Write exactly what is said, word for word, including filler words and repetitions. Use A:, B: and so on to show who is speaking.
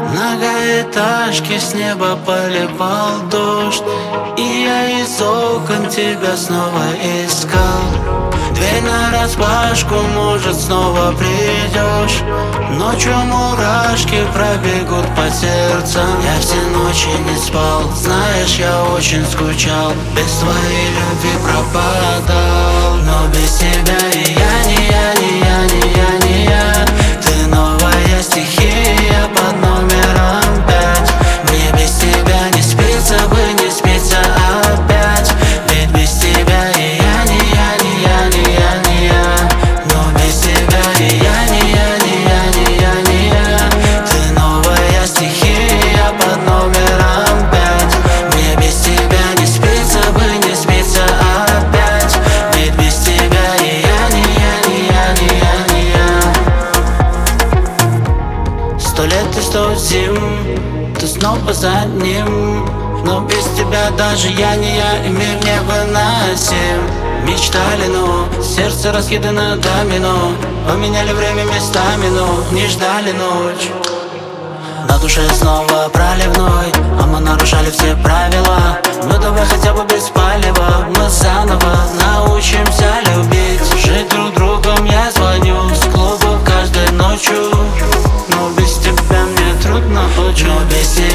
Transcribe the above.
A: Многоэтажки с неба поливал дождь, и я из окон тебя снова искал. Дверь нараспашку, может, снова придешь. Ночью мурашки пробегут по сердцу. Я все ночи не спал, знаешь, я очень скучал. Без твоей любви пропадал, но без тебя и я не я, не я, не я, не я. Ты новая стихия под номером пять. Мне без тебя не спится бы, не спится опять. Ведь без тебя и я не я, не я, не я, не я. Но без тебя и я не я, не я, не я, не я. Ты новая стихия под номером пять. Мне без тебя не спится бы, не спится опять. Ведь без тебя и я не я, не я, не я, не я. Сто лет и сто зим, ты снова за ним. Но без тебя даже я не я, и мир не выносим. Мечтали, но сердце раскидано домино. Поменяли время местами, но не ждали ночь. На душе снова проливной, а мы нарушали все правила. Ну давай хотя бы без палева, мы заново научимся любить. Жить друг другом я звоню с клуба каждой ночью. Но без тебя мне трудно очень. Но без тебя